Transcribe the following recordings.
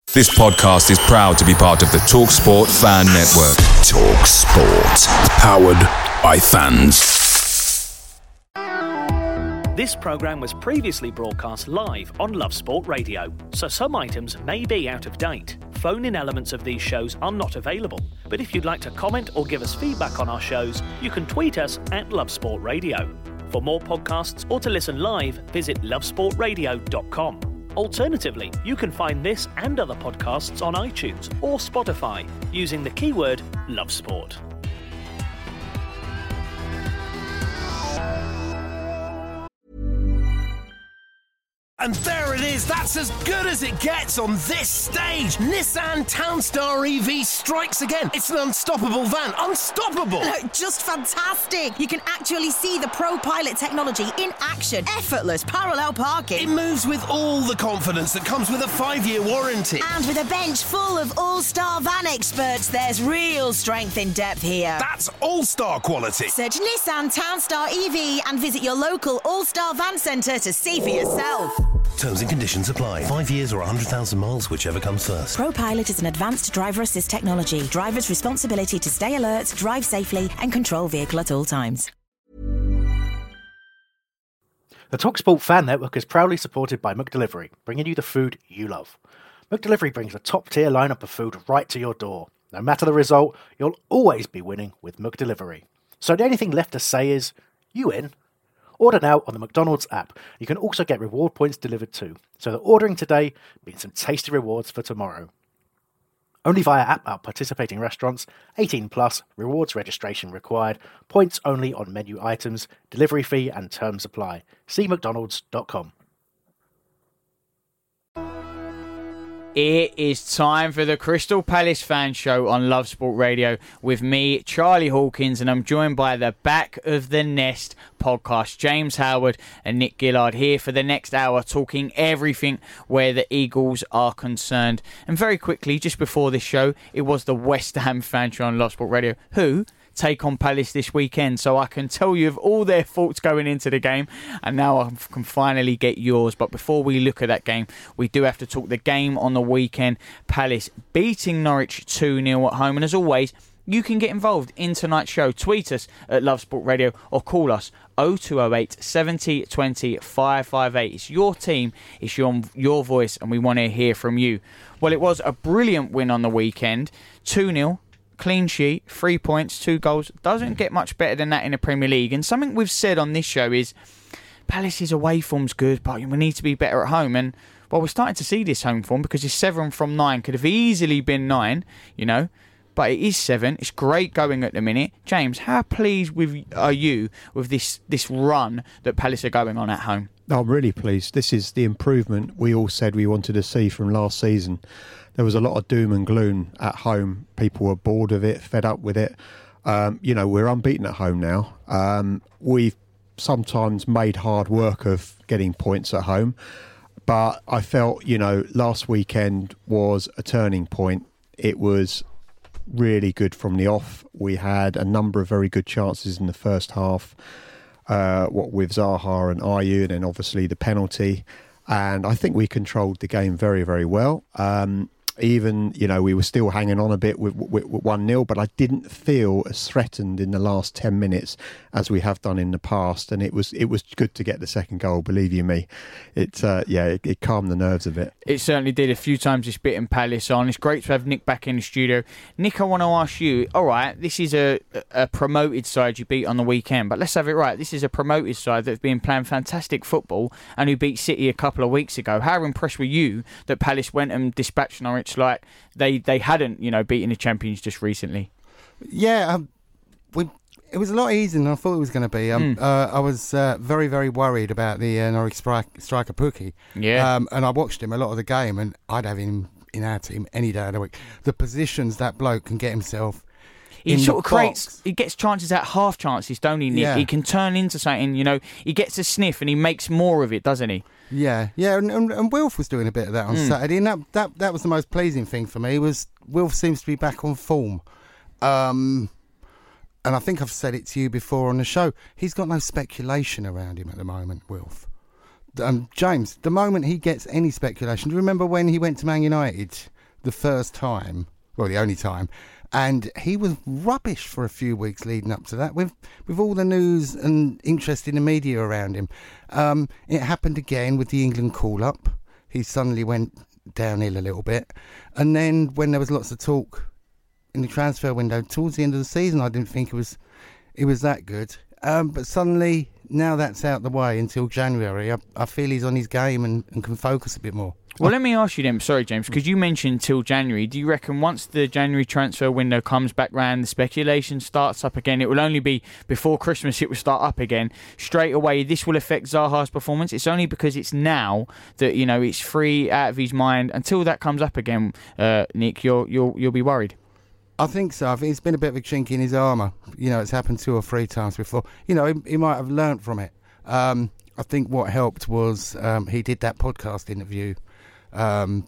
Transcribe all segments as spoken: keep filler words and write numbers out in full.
This podcast is proud to be part of the TalkSport Fan Network. TalkSport. Powered by fans. This programme was previously broadcast live on Love Sport Radio, so some items may be out of date. Phone-in elements of these shows are not available, but if you'd like to comment or give us feedback on our shows, you can tweet us at Love Sport Radio. For more podcasts or to listen live, visit love sport radio dot com. Alternatively, you can find this and other podcasts on iTunes or Spotify using the keyword LoveSport. And there it is, that's as good as it gets on this stage. Nissan Townstar E V strikes again. It's an unstoppable van, unstoppable. No, just fantastic. You can actually see the ProPilot technology in action. Effortless parallel parking. It moves with all the confidence that comes with a five-year warranty. And with a bench full of all-star van experts, there's real strength in depth here. That's all-star quality. Search Nissan Townstar E V and visit your local all-star van centre to see for yourself. Terms and conditions apply. Five years or one hundred thousand miles, whichever comes first. ProPilot is an advanced driver assist technology. Driver's responsibility to stay alert, drive safely and control vehicle at all times. The TalkSport Fan Network is proudly supported by McDelivery, bringing you the food you love. McDelivery brings a top-tier lineup of food right to your door. No matter the result, you'll always be winning with McDelivery. So the only thing left to say is, you in? Order now on the McDonald's app. You can also get reward points delivered too. So that ordering today means some tasty rewards for tomorrow. Only via app at participating restaurants. eighteen plus, rewards registration required. Points only on menu items. Delivery fee and terms apply. See mcdonalds dot com. It is time for the Crystal Palace Fan Show on Love Sport Radio with me, Charlie Hawkins, and I'm joined by the Back of the Nest podcast, James Howard and Nick Gillard, here for the next hour talking everything where the Eagles are concerned. And very quickly, just before this show, it was the West Ham Fan Show on Love Sport Radio, who take on Palace this weekend, so I can tell you of all their thoughts going into the game, and now I can finally get yours. But before we look at that game, we do have to talk the game on the weekend. Palace beating Norwich two nil at home, and as always, you can get involved in tonight's show. Tweet us at Love Sport Radio or call us oh two oh eight, seven oh two oh, five five eight. It's your team, it's your, your voice, and we want to hear from you. Well, it was a brilliant win on the weekend, two nil. Clean sheet, three points, two goals. Doesn't get much better than that in the Premier League. And something we've said on this show is Palace's away form's good, but we need to be better at home. And, well, we're starting to see this home form because it's seven from nine. Could have easily been nine, you know, but it is seven. It's great going at the minute. James, how pleased with are you with this, this run that Palace are going on at home? I'm really pleased. This is the improvement we all said we wanted to see from last season. There was a lot of doom and gloom at home. People were bored of it, fed up with it. Um, you know, we're unbeaten at home now. Um, we've sometimes made hard work of getting points at home. But I felt, you know, last weekend was a turning point. It was really good from the off. We had a number of very good chances in the first half, uh, what with Zaha and Ayew, and then obviously the penalty. And I think we controlled the game very, very well. Um, even, you know, we were still hanging on a bit with, with, with one nil, but I didn't feel as threatened in the last ten minutes as we have done in the past. And it was it was good to get the second goal, believe you me. It, uh, yeah, it, it calmed the nerves a bit. It certainly did. A few times it's bitten Palace on. It's great to have Nick back in the studio. Nick, I want to ask you, all right, this is a, a promoted side you beat on the weekend, but let's have it right. This is a promoted side that have been playing fantastic football and who beat City a couple of weeks ago. How impressed were you that Palace went and dispatched Norwich like they, they hadn't, you know, beaten the champions just recently? Yeah, um, we, it was a lot easier than I thought it was going to be. Um, mm. uh, I was uh, very, very worried about the uh, Norwich strike, striker Pukki. Yeah. Um, and I watched him a lot of the game, and I'd have him in our team any day of the week. The positions that bloke can get himself He in sort of box. creates, he gets chances at half chances, don't he, Nick? Yeah. He can turn into something, you know, he gets a sniff and he makes more of it, doesn't he? Yeah, yeah, and, and, and Wilf was doing a bit of that on mm. Saturday, and that, that that was the most pleasing thing for me, was Wilf seems to be back on form. Um, and I think I've said it to you before on the show, he's got no speculation around him at the moment, Wilf. Um, James, the moment he gets any speculation, do you remember when he went to Man United the first time, well, the only time, and he was rubbish for a few weeks leading up to that, with with all the news and interest in the media around him. Um, it happened again with the England call-up. He suddenly went downhill a little bit. And then when there was lots of talk in the transfer window, towards the end of the season, I didn't think it was it was that good. Um, but suddenly, now that's out the way until January, I, I feel he's on his game and, and can focus a bit more. Well, let me ask you then, sorry James, because you mentioned till January. Do you reckon once the January transfer window comes back round, the speculation starts up again, it will only be before Christmas it will start up again, straight away this will affect Zaha's performance? It's only because it's now that, you know, it's free out of his mind. Until that comes up again, uh, Nick, you'll, you'll, you'll be worried. I think so. I think it's been a bit of a chink in his armour. You know, it's happened two or three times before. You know, he, he might have learnt from it. Um, I think what helped was um, he did that podcast interview. Um,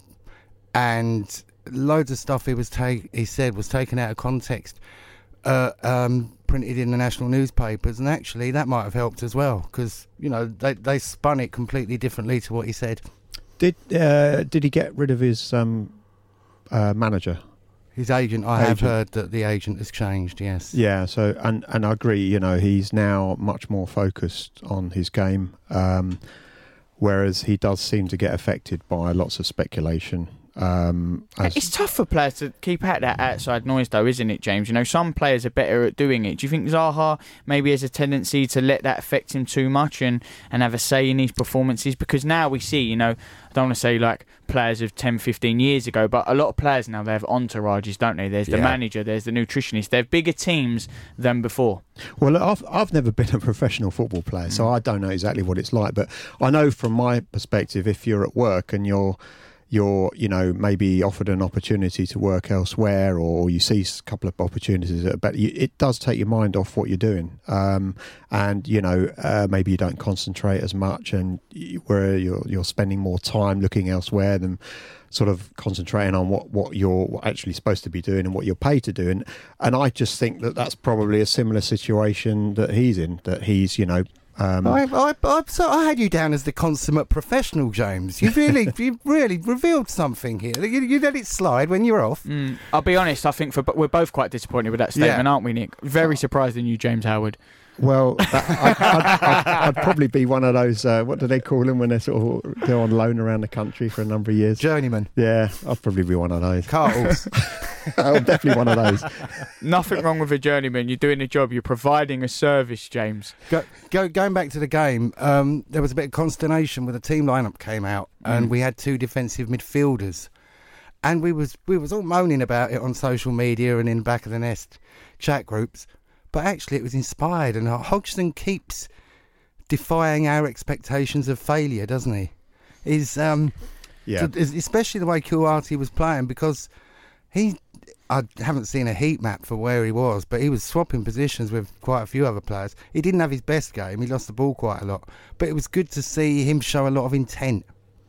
and loads of stuff he was take he said was taken out of context, uh, um, printed in the national newspapers, and actually that might have helped as well, because you know they they spun it completely differently to what he said. Did uh, did he get rid of his um, uh, manager? His agent, I agent. have heard that the agent has changed. Yes. Yeah. So and and I agree. You know, he's now much more focused on his game. Um, Whereas he does seem to get affected by lots of speculation. Um, as it's tough for players to keep out that outside noise, though, isn't it, James? You know, some players are better at doing it. Do you think Zaha maybe has a tendency to let that affect him too much and, and have a say in his performances? Because now we see, you know, I don't want to say like players of ten, fifteen years ago, but a lot of players now, they have entourages, don't they? There's the yeah. manager, there's the nutritionist. They have bigger teams than before. Well, I've I've never been a professional football player, so I don't know exactly what it's like. But I know from my perspective, if you're at work and you're you're, you know, maybe offered an opportunity to work elsewhere, or you see a couple of opportunities that are better, it does take your mind off what you're doing. Um, and, you know, uh, maybe you don't concentrate as much, and you, where you're, you're spending more time looking elsewhere than sort of concentrating on what, what you're actually supposed to be doing and what you're paid to do. And, and I just think that that's probably a similar situation that he's in, that he's, you know, Um, I, I, I, so I had you down as the consummate professional, James. You've really, you've really revealed something here. You, you let it slide when you're off. Mm, I'll be honest. I think for we're both quite disappointed with that statement, Yeah. aren't we, Nick? Very surprised in you, James Howard. Well, that, I'd, I'd, I'd, I'd probably be one of those, uh, what do they call them when they're sort of they're on loan around the country for a number of years? Journeyman. Yeah, I'd probably be one of those. Cartles. I'm definitely one of those. Nothing wrong with a journeyman. You're doing a job. You're providing a service, James. Go, go, going back to the game, um, there was a bit of consternation when the team lineup came out, and Mm. we had two defensive midfielders, and we was we was all moaning about it on social media and in back of the nest chat groups. But actually, it was inspired, and Hodgson keeps defying our expectations of failure, doesn't he? He's um, Yeah. so- especially the way Kouyaté was playing, because he. I haven't seen a heat map for where he was, but he was swapping positions with quite a few other players. He didn't have his best game; he lost the ball quite a lot. But it was good to see him show a lot of intent.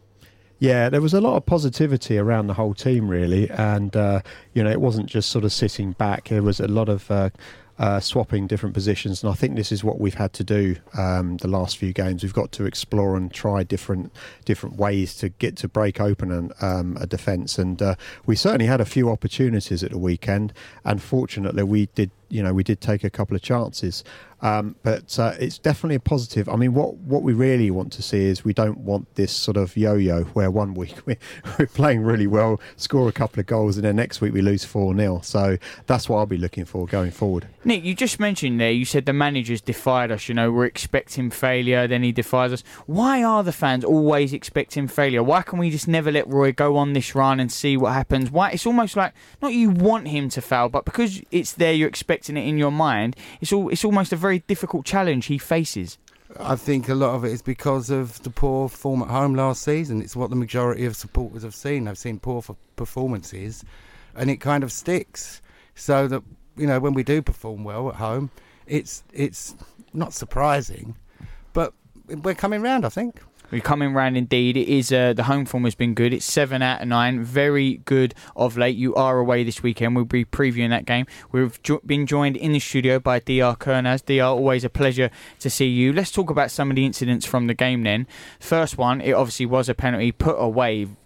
Yeah, there was a lot of positivity around the whole team, really, and uh, you know, it wasn't just sort of sitting back. There was a lot of uh, uh, swapping different positions, and I think this is what we've had to do um, the last few games. We've got to explore and try different different ways to get to break open an, um, a defence, and uh, we certainly had a few opportunities at the weekend. And fortunately, we did. You know, we did take a couple of chances, um, but uh, it's definitely a positive. I mean, what what we really want to see is we don't want this sort of yo-yo where one week we, we're playing really well, score a couple of goals, and then next week we lose four nil. So that's what I'll be looking for going forward. Nick, you just mentioned there, you said the managers defied us. You know, we're expecting failure, then he defies us. Why are the fans always expecting failure? Why can we just never let Roy go on this run and see what happens? Why? It's almost like, not you want him to fail, but because it's there, you're expecting it in your mind, it's all it's almost a very difficult challenge he faces. I think a lot of it is because of the poor form at home last season. It's what the majority of supporters have seen. They've seen poor f- performances, and it kind of sticks. So that, you know, when we do perform well at home, it's it's not surprising, but we're coming round, I think. We're coming round indeed. It is uh, the home form has been good. It's seven out of nine. Very good of late. You are away this weekend. We'll be previewing that game. We've jo- been joined in the studio by D R Kernaz. D R, always a pleasure to see you. Let's talk about some of the incidents from the game then. First one, it obviously was a penalty put away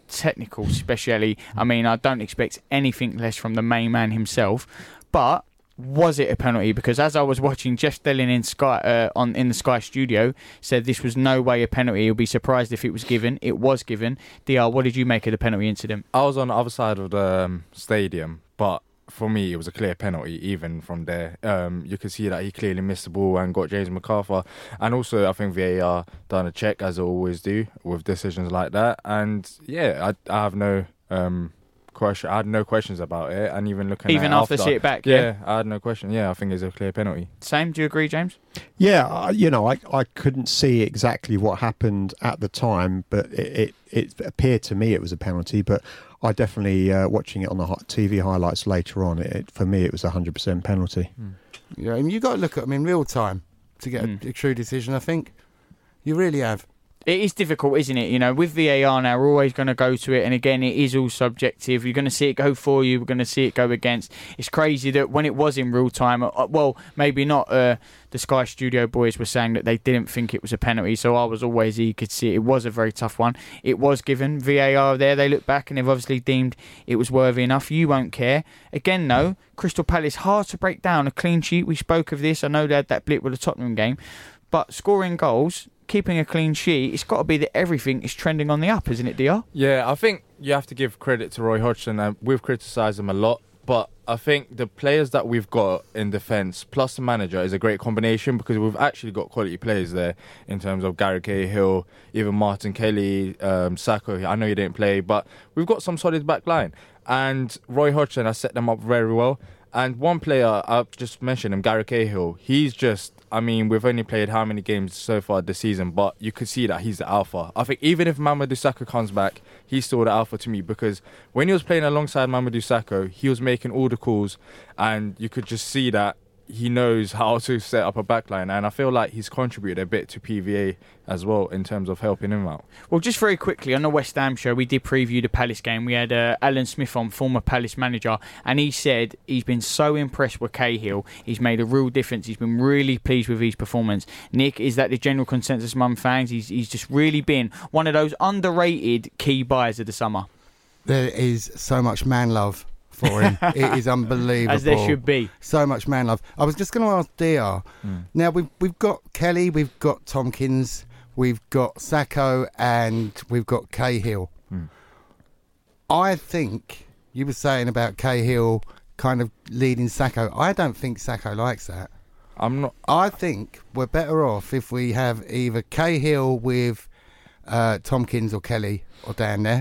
technical speciality. I mean, I don't expect anything less from the main man himself, but was it a penalty? Because as I was watching, Jeff Stelling in Sky uh, on in the Sky studio said this was no way a penalty. He'll be surprised if it was given. It was given. D R, what did you make of the penalty incident? I was on the other side of the um, stadium, but for me, it was a clear penalty, even from there. Um, you could see that he clearly missed the ball and got James McArthur. And also, I think V A R done a check, as they always do, with decisions like that. And, yeah, I, I have no um, question. I had no questions about it. And even looking even at it after, after see it back, yeah, yeah? I had no question. Yeah, I think it's a clear penalty. Same? Do you agree, James? Yeah, uh, you know, I, I couldn't see exactly what happened at the time, but it, it, it appeared to me it was a penalty. But I definitely, uh, watching it on the T V highlights later on, it, it, for me it was a one hundred percent penalty. Mm. Yeah, and you've got to look at them in real time to get mm. a, a true decision, I think. You really have. It is difficult, isn't it? You know, with V A R now, we're always going to go to it. And again, it is all subjective. You're going to see it go for you. We're going to see it go against. It's crazy that when it was in real time, uh, well, maybe not uh, the Sky Studio boys were saying that they didn't think it was a penalty. So I was always eager to see it. It was a very tough one. It was given. V A R there, they look back and they've obviously deemed it was worthy enough. You won't care. Again, though, Crystal Palace, hard to break down. A clean sheet. We spoke of this. I know they had that blip with the Tottenham game. But scoring goals, keeping a clean sheet, it's got to be that everything is trending on the up, isn't it, D R? Yeah, I think you have to give credit to Roy Hodgson, and we've criticised him a lot, but I think the players that we've got in defence plus the manager is a great combination, because we've actually got quality players there in terms of Gary Cahill, even Martin Kelly, um, Sacco. I know he didn't play, but we've got some solid back line, and Roy Hodgson has set them up very well. And one player, I've just mentioned him, Gary Cahill, he's just, I mean, we've only played how many games so far this season, but you could see that he's the alpha. I think even if Mamadou Sakho comes back, he's still the alpha to me, because when he was playing alongside Mamadou Sakho, he was making all the calls, and you could just see that he knows how to set up a backline, and I feel like he's contributed a bit to P V A as well in terms of helping him out. Well, just very quickly, on the West Ham show, we did preview the Palace game. We had uh, Alan Smith on, former Palace manager, and he said he's been so impressed with Cahill. He's made a real difference. He's been really pleased with his performance. Nick, is that the general consensus among fans? He's, he's just really been one of those underrated key buys of the summer. There is so much man love for him. It is unbelievable. As there should be. So much man love. I was just going to ask D R. Mm. Now, we've, we've got Kelly, we've got Tompkins, we've got Sakho, and we've got Cahill. Mm. I think you were saying about Cahill kind of leading Sakho. I don't think Sakho likes that. I'm not. I think we're better off if we have either Cahill with uh, Tompkins or Kelly or down there,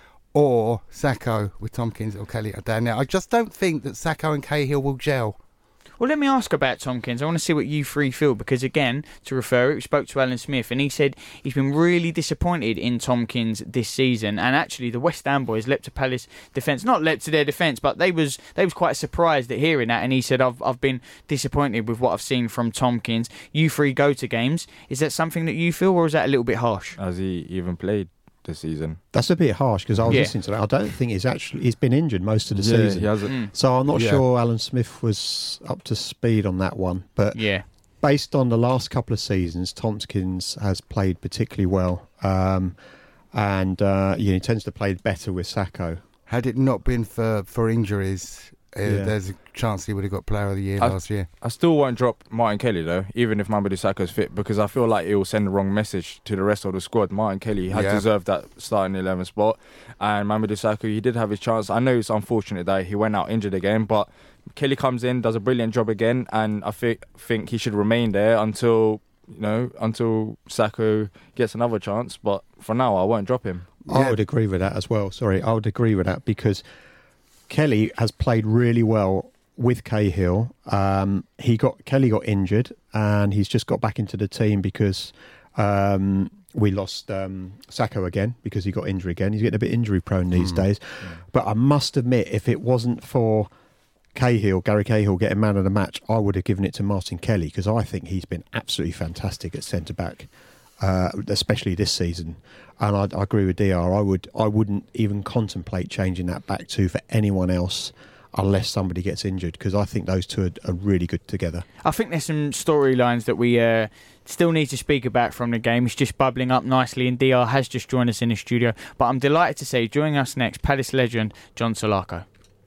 or Sakho with Tompkins or Kelly or down there. I just don't think that Sakho and Cahill will gel. Well, let me ask about Tompkins. I want to see what you three feel, because, again, to refer it, we spoke to Alan Smith, and he said he's been really disappointed in Tompkins this season. And actually, the West Ham boys leapt to Palace defence, not leapt to their defence, but they was they was quite surprised at hearing that. And he said, I've I've been disappointed with what I've seen from Tompkins. You three go to games. Is that something that you feel, or is that a little bit harsh? Has he even played this season? That's a bit harsh, because I was yeah. listening to that. I don't think he's actually he's been injured most of the yeah, season. He hasn't. Mm. So I'm not yeah. sure Alan Smith was up to speed on that one. But yeah. based on the last couple of seasons, Tompkins has played particularly well, um, and uh, yeah, he tends to play better with Sakho. Had it not been for, for injuries, uh, Yeah. there's a chance he would have got Player of the Year I, last year. I still won't drop Martin Kelly, though, even if Mamadou Sakho's fit, because I feel like it will send the wrong message to the rest of the squad. Martin Kelly has Yeah. deserved that starting eleven spot, and Mamadou Sakho, he did have his chance. I know it's unfortunate that he went out injured again, but Kelly comes in, does a brilliant job again, and I think think he should remain there until you know until Sakho gets another chance. But for now, I won't drop him. I Yeah. would agree with that as well. Sorry, I would agree with that, because Kelly has played really well with Cahill. Um, he got Kelly got injured, and he's just got back into the team because um, we lost um, Sakho again because he got injured again. He's getting a bit injury prone these Mm. days. Yeah. But I must admit, if it wasn't for Cahill, Gary Cahill getting man of the match, I would have given it to Martin Kelly, because I think he's been absolutely fantastic at centre back, uh, especially this season. And I, I agree with D R. I would, I wouldn't even contemplate changing that back two for anyone else. unless somebody gets injured, because I think those two are, are really good together. I think there's some storylines that we uh, still need to speak about from the game. It's just bubbling up nicely, and D R has just joined us in the studio. But I'm delighted to say, joining us next, Palace legend John Solako.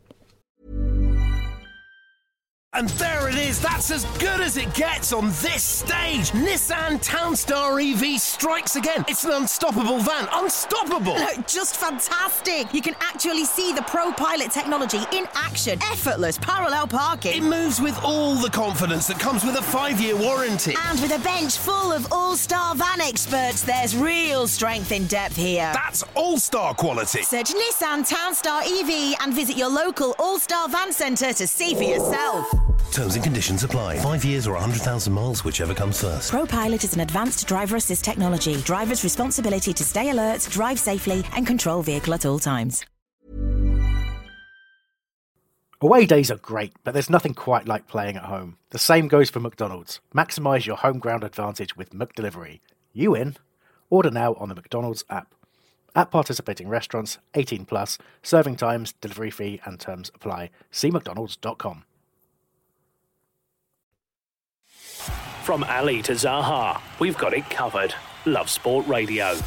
And there it is, that's as good as it gets on this stage. Nissan Townstar E V strikes again. It's an unstoppable van, unstoppable. No, just fantastic. You can actually see the ProPilot technology in action. Effortless parallel It parking. moves with all the confidence that comes with a five-year warranty. And with a bench full of all-star van experts, there's real strength in depth here. That's all-star quality. Search Nissan Townstar E V and visit your local all-star van centre to see for yourself. Terms and conditions apply. Five years or one hundred thousand miles, whichever comes first. ProPilot is an advanced driver assist technology. Driver's responsibility to stay alert, drive safely, and control vehicle at all times. Away days are great, but there's nothing quite like playing at home. The same goes for McDonald's. Maximise your home ground advantage with McDelivery. You in? Order now on the McDonald's app. At participating restaurants, eighteen plus, serving times, delivery fee and terms apply. See mcdonalds dot com. From Ali to Zaha, we've got it covered. Love Sport Radio.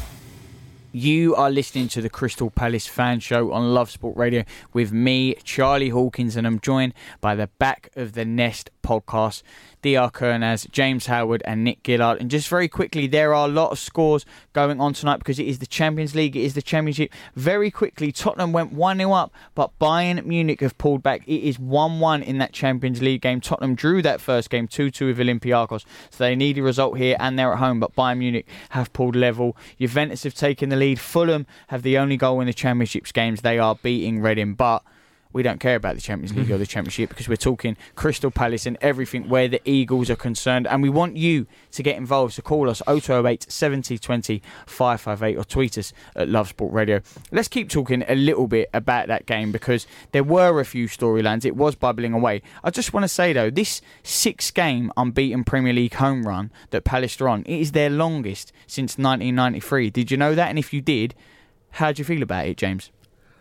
You are listening to the Crystal Palace Fan Show on Love Sport Radio with me, Charlie Hawkins, and I'm joined by the Back of the Nest podcast, D R Kernaz, James Howard and Nick Gillard. And just very quickly, there are a lot of scores going on tonight because it is the Champions League, it is the Championship. Very quickly, Tottenham went one nil up, but Bayern Munich have pulled back. It is one one in that Champions League game. Tottenham drew that first game two two with Olympiacos, so they need a result here and they're at home, but Bayern Munich have pulled level. Juventus have taken the lead. Fulham have the only goal in the Championships games. They are beating Reading, but we don't care about the Champions League or the Championship because we're talking Crystal Palace and everything where the Eagles are concerned. And we want you to get involved. So call us oh two oh eight, seventy, twenty, five five eight or tweet us at Love Sport Radio. Let's keep talking a little bit about that game because there were a few storylines. It was bubbling away. I just want to say, though, this six-game unbeaten Premier League home run that Palace are on, it is their longest since nineteen ninety-three. Did you know that? And if you did, how do you feel about it, James?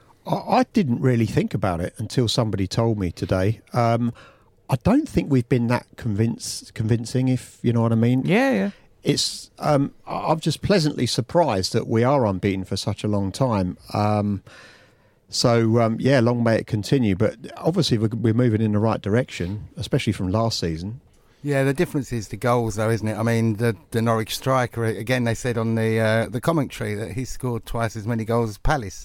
I didn't really think about it until somebody told me today. Um, I don't think we've been that convince, convincing, if you know what I mean. Yeah, yeah. It's. Um, I'm just pleasantly surprised that we are unbeaten for such a long time. Um, so, um, yeah, long may it continue. But obviously we're, we're moving in the right direction, especially from last season. Yeah, the difference is the goals, though, isn't it? I mean, the the Norwich striker, again, they said on the uh, the commentary that he scored twice as many goals as Palace.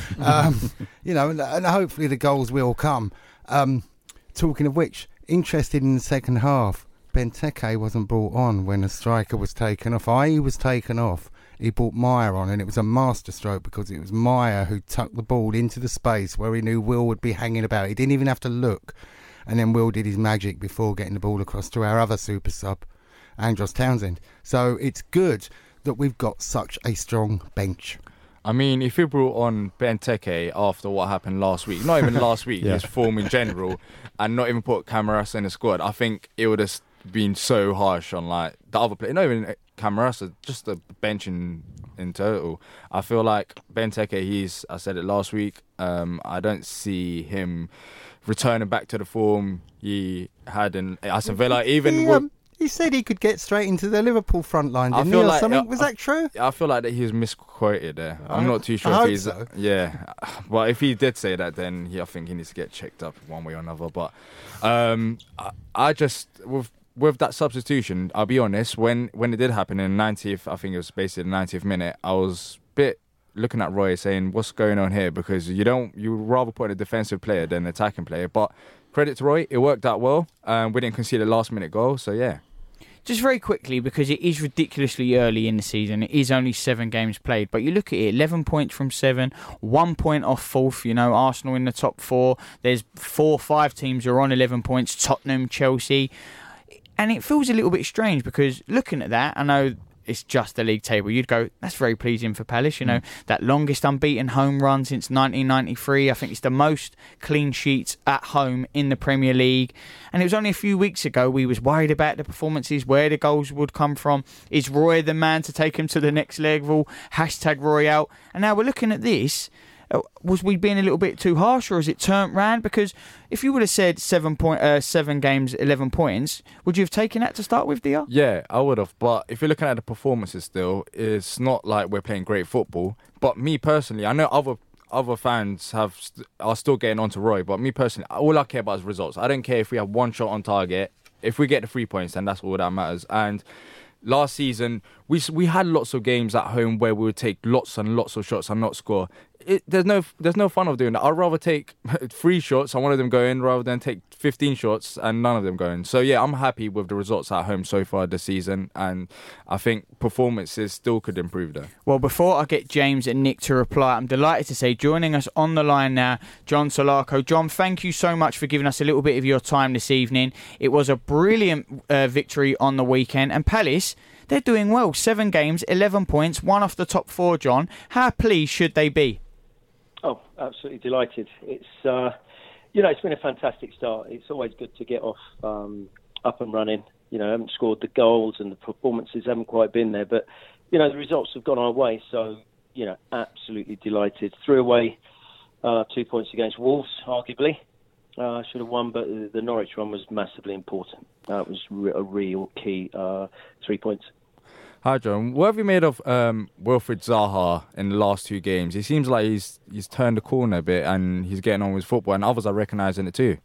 um, you know, and, and hopefully the goals will come. Um, talking of which, interested in the second half, Benteke wasn't brought on when the striker was taken off. I was taken off. He brought Meyer on, and it was a masterstroke because it was Meyer who tucked the ball into the space where he knew Will would be hanging about. He didn't even have to look. And then Will did his magic before getting the ball across to our other super sub, Andros Townsend. So it's good that we've got such a strong bench. I mean, if you brought on Benteke after what happened last week, not even last week, yeah. his form in general, and not even put Camarasa in the squad, I think it would have been so harsh on like the other players. Not even Camarasa, just the bench in, in total. I feel like Benteke, he's, I said it last week, um, I don't see him returning back to the form he had in Aston Villa. Even he, with, um, he said he could get straight into the Liverpool front line, didn't I feel he, or like, something? uh, Was I, that true? I feel like that he was misquoted there. I'm I- not too sure I if hope he's... so. Yeah. Well, if he did say that, then he, I think he needs to get checked up one way or another. But um, I, I just... With, with that substitution, I'll be honest, when, when it did happen in the ninetieth, I think it was basically the ninetieth minute, I was a bit looking at Roy saying, what's going on here? Because you don't... You rather put a defensive player than an attacking player. But credit to Roy, it worked out well. Um, we didn't concede a last-minute goal, so yeah. Just very quickly, because it is ridiculously early in the season. It is only seven games played. But you look at it, eleven points from seven, one point off fourth. You know, Arsenal in the top four. There's four or five teams who are on eleven points. Tottenham, Chelsea. And it feels a little bit strange because looking at that, I know it's just the league table. You'd go, that's very pleasing for Palace. You know, mm. that longest unbeaten home run since nineteen ninety-three. I think it's the most clean sheets at home in the Premier League. And it was only a few weeks ago we was worried about the performances, where the goals would come from. Is Roy the man to take him to the next level? Hashtag Roy out. And now we're looking at this. Uh, was we being a little bit too harsh, or has it turned round? Because if you would have said seven point uh, seven games, eleven points, would you have taken that to start with, D R? Yeah, I would have. But if you're looking at the performances still, it's not like we're playing great football. But me personally, I know other other fans have st- are still getting onto Roy, but me personally, all I care about is results. I don't care if we have one shot on target. If we get the three points, then that's all that matters. And last season, we we had lots of games at home where we would take lots and lots of shots and not score. It, there's no there's no fun of doing that. I'd rather take three shots and one of them go in rather than take fifteen shots and none of them go in. So yeah, I'm happy with the results at home so far this season, and I think performances still could improve there. Well, before I get James and Nick to reply, I'm delighted to say joining us on the line now, John Solarco. John, thank you so much for giving us a little bit of your time this evening. It was a brilliant uh, victory on the weekend, and Palace, they're doing well. Seven games, eleven points, one off the top four, John. How pleased should they be? Oh, absolutely delighted. It's, uh, you know, it's been a fantastic start. It's always good to get off um, up and running. You know, haven't scored the goals and the performances haven't quite been there, but, you know, the results have gone our way. So, you know, absolutely delighted. Threw away uh, two points against Wolves, arguably. Uh, should have won, but the Norwich one was massively important. That was re- a real key uh, three points. Hi, John. What have you made of um, Wilfried Zaha in the last two games? He seems like he's he's turned the corner a bit and he's getting on with football, and others are recognising it too.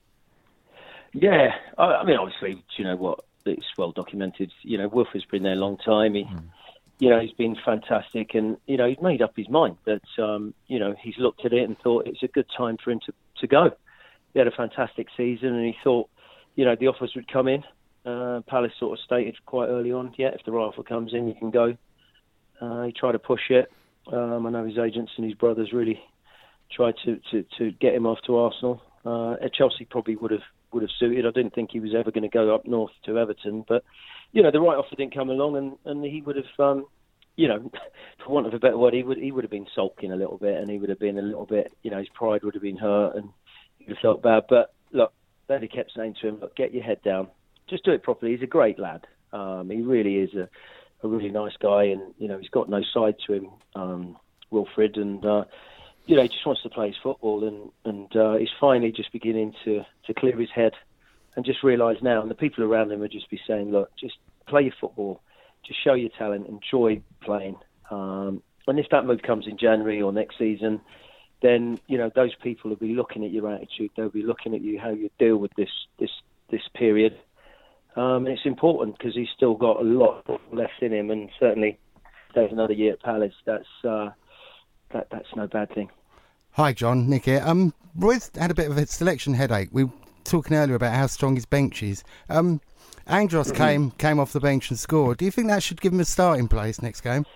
Yeah, I, I mean, obviously, you know what? It's well documented. You know, Wilfried's been there a long time. He, mm. you know, he's been fantastic, and you know, he's made up his mind that um, you know he's looked at it and thought it's a good time for him to, to go. He had a fantastic season, and he thought, you know, the offers would come in. Uh, Palace sort of stated quite early on, yeah, if the right offer comes in, you can go. Uh, he tried to push it. Um, I know his agents and his brothers really tried to, to, to get him off to Arsenal. Uh, at Chelsea probably would have would have suited. I didn't think he was ever going to go up north to Everton, but you know the right offer didn't come along, and, and he would have, um, you know, for want of a better word, he would he would have been sulking a little bit, and he would have been a little bit, you know, his pride would have been hurt, and he would have felt bad. But look, Daddy kept saying to him, look, get your head down. Just do it properly. He's a great lad. Um, he really is a, a really nice guy, and you know he's got no side to him, um, Wilfried, and uh, you know he just wants to play his football, and and uh, he's finally just beginning to, to clear his head, and just realise now, and the people around him would just be saying, look, just play your football, just show your talent, enjoy playing, um, and if that move comes in January or next season, then you know those people will be looking at your attitude, they'll be looking at you how you deal with this this this period. Um, and it's important because he's still got a lot left in him, and certainly there's another year at Palace. That's uh, that that's no bad thing. Hi, John. Nick here. Um, Roy's had a bit of a selection headache. We were talking earlier about how strong his bench is. Um, Andros mm-hmm. came came off the bench and scored. Do you think that should give him a starting place next game?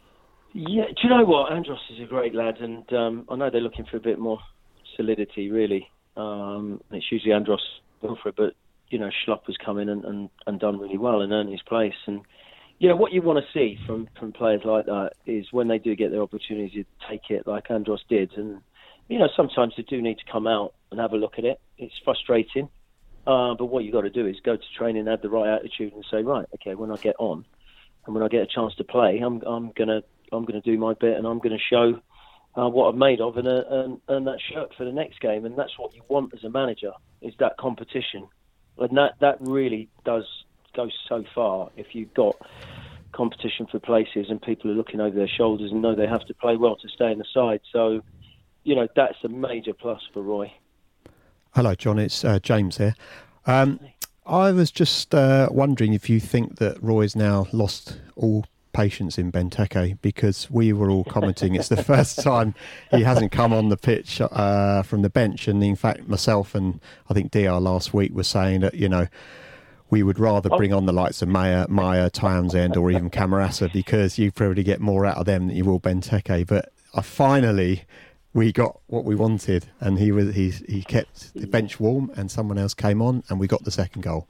Yeah. Do you know what? Andros is a great lad, and um, I know they're looking for a bit more solidity, really. Um, it's usually Andros Wilfried, but you know, Schlupp has come in and, and, and done really well and earned his place. And, you know, what you want to see from, from players like that is when they do get their opportunity to take it like Andros did. And, you know, sometimes they do need to come out and have a look at it. It's frustrating. Uh, but what you've got to do is go to training, have the right attitude and say, right, okay, when I get on and when I get a chance to play, I'm I'm going to I'm gonna do my bit, and I'm going to show uh, what I'm made of and, uh, and earn that shirt for the next game. And that's what you want as a manager, is that competition. And that, that really does go so far if you've got competition for places and people are looking over their shoulders and know they have to play well to stay in the side. So, you know, that's a major plus for Roy. Hello, John. It's uh, James here. Um, I was just uh, wondering if you think that Roy's now lost all patience in Benteke, because we were all commenting it's the first time he hasn't come on the pitch uh, from the bench, and in fact myself and I think D R last week were saying that, you know, we would rather bring on the likes of Maya, Maya, Townsend or even Camarasa, because you probably get more out of them than you will Benteke. But uh, finally we got what we wanted, and he was he he kept the bench warm, and someone else came on and we got the second goal.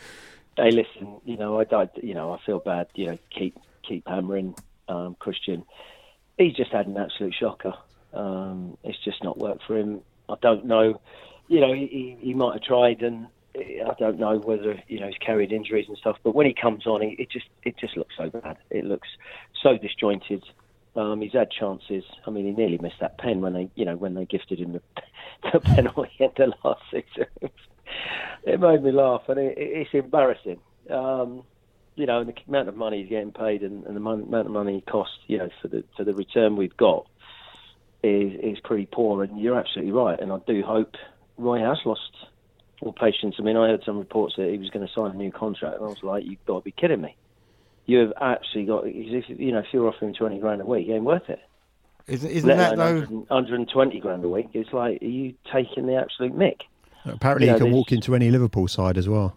Hey, listen, you know, I, I you know I feel bad, you know, keep keep hammering um, Christian. He's just had an absolute shocker. Um, it's just not worked for him. I don't know. You know, he, he might have tried, and I don't know whether, you know, he's carried injuries and stuff. But when he comes on, he, it just it just looks so bad. It looks so disjointed. Um, he's had chances. I mean, he nearly missed that pen when they, you know, when they gifted him the, the penalty at the last season. It made me laugh, and it, it's embarrassing. Um, you know, and the amount of money he's getting paid, and, and the amount of money he costs, you know, for the for the return we've got is is pretty poor. And you're absolutely right. And I do hope Roy has lost all patience. I mean, I heard some reports that he was going to sign a new contract, and I was like, you've got to be kidding me. You have actually got, if, you know, if you're offering twenty grand a week, it ain't worth it. Isn't, isn't that though? one hundred twenty grand a week. It's like, are you taking the absolute mick? Apparently, you he know, can walk into any Liverpool side as well.